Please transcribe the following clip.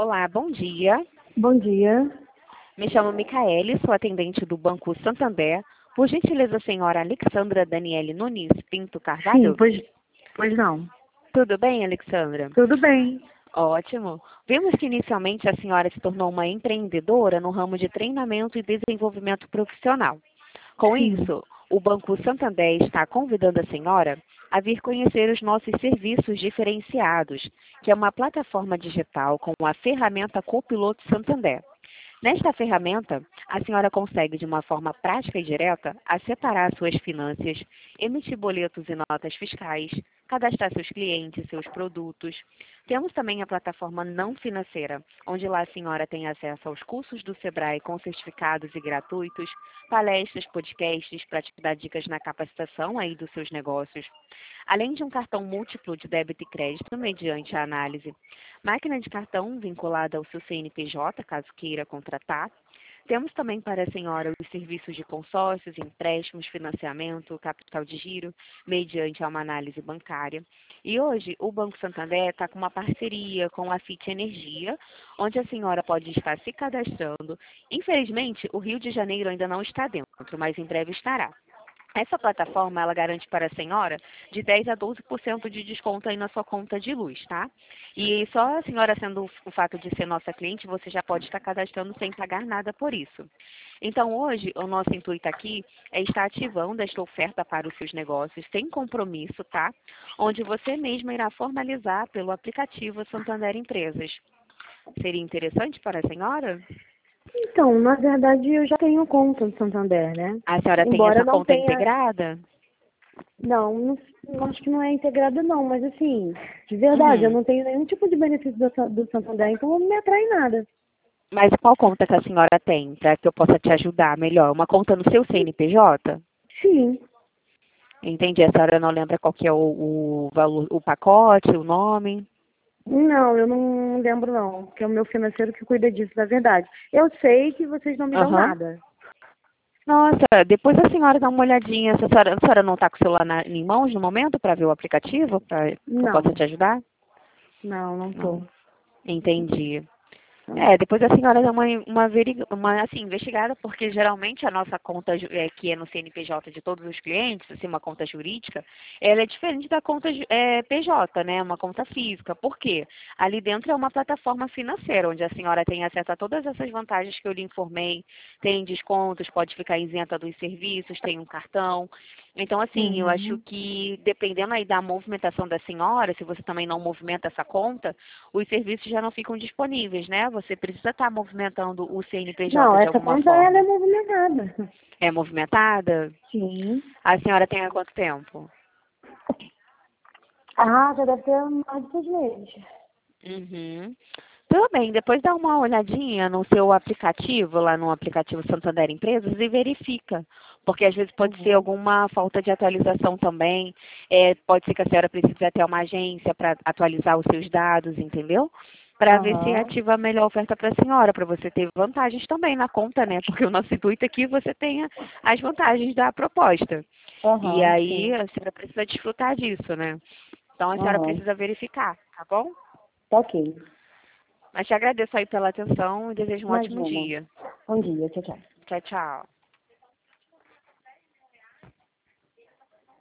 Olá, bom dia. Bom dia. Me chamo Micaele, sou atendente do Banco Santander. Por gentileza, senhora Alexandra Daniele Nunes Pinto Sim, Carvalho? pois não. Tudo bem, Alexandra? Tudo bem. Ótimo. Vimos que inicialmente a senhora se tornou uma empreendedora no ramo de treinamento e desenvolvimento profissional. Com Sim. isso, o Banco Santander está convidando a senhora a vir conhecer os nossos serviços diferenciados, que é uma plataforma digital com a ferramenta Copiloto Santander. Nesta ferramenta, a senhora consegue, de uma forma prática e direta, a separar suas finanças, emitir boletos e notas fiscais, cadastrar seus clientes, seus produtos. Temos também a plataforma não financeira, onde lá a senhora tem acesso aos cursos do Sebrae com certificados e gratuitos, palestras, podcasts para te dar dicas na capacitação aí dos seus negócios. Além de um cartão múltiplo de débito e crédito mediante a análise, máquina de cartão vinculada ao seu CNPJ, caso queira contratar. Temos também para a senhora os serviços de consórcios, empréstimos, financiamento, capital de giro, mediante a uma análise bancária. E hoje o Banco Santander está com uma parceria com a FIT Energia, onde a senhora pode estar se cadastrando. Infelizmente, o Rio de Janeiro ainda não está dentro, mas em breve estará. Essa plataforma, ela garante para a senhora de 10 a 12% de desconto aí na sua conta de luz, tá? E só a senhora sendo o fato de ser nossa cliente, você já pode estar cadastrando sem pagar nada por isso. Então, hoje, o nosso intuito aqui é estar ativando esta oferta para os seus negócios sem compromisso, tá? Onde você mesma irá formalizar pelo aplicativo Santander Empresas. Seria interessante para a senhora? Então, na verdade, eu já tenho conta no Santander, né? A senhora tem Embora essa não conta tenha. integrada? Não, acho que não é integrado, não. Mas, assim, de verdade, eu Uhum. não tenho nenhum tipo de benefício do Santander, então não me atrai nada. Mas qual conta que a senhora tem, para que eu possa te ajudar melhor? Uma conta no seu CNPJ? Sim. Entendi. A senhora não lembra qual que é o valor, o pacote, o nome? Não, eu não lembro, não. Que é o meu financeiro que cuida disso, na verdade. Eu sei que vocês não me dão Aham. nada. Nossa, depois a senhora dá uma olhadinha. A senhora não está com o celular em mãos no momento para ver o aplicativo, para que eu possa Não. te ajudar? Não tô. Não. Entendi. Depois a senhora dá uma assim, investigada, porque geralmente a nossa conta, que é no CNPJ de todos os clientes, assim, uma conta jurídica, ela é diferente da conta PJ, né? Uma conta física. Por quê? Ali dentro é uma plataforma financeira, onde a senhora tem acesso a todas essas vantagens que eu lhe informei, tem descontos, pode ficar isenta dos serviços, tem um cartão. Então, assim, eu acho Uhum. que dependendo aí da movimentação da senhora, se você também não movimenta essa conta, os serviços já não ficam disponíveis, né? Você precisa estar movimentando o Não, CNPJ de essa alguma conta ela é forma. movimentada. É movimentada? Sim. A senhora tem há quanto tempo? Ah, já deve ter mais de 6 meses. Uhum. Tudo bem, depois dá uma olhadinha no seu aplicativo, lá no aplicativo Santander Empresas, e verifica. Porque às vezes pode ser Uhum. alguma falta de atualização também. Pode ser que a senhora precise até uma agência para atualizar os seus dados, entendeu? Para ver se Aham. ativa a melhor oferta para a senhora, para você ter vantagens também na conta, né? Porque o nosso intuito aqui é que você tenha as vantagens da proposta. E Aham, aí sim. a senhora precisa desfrutar disso, né? Então a senhora Aham. precisa verificar, tá bom? Tá ok. Mas te agradeço aí pela atenção e desejo um ótimo Imagina. dia. Bom dia, tchau, tchau. Tchau, tchau.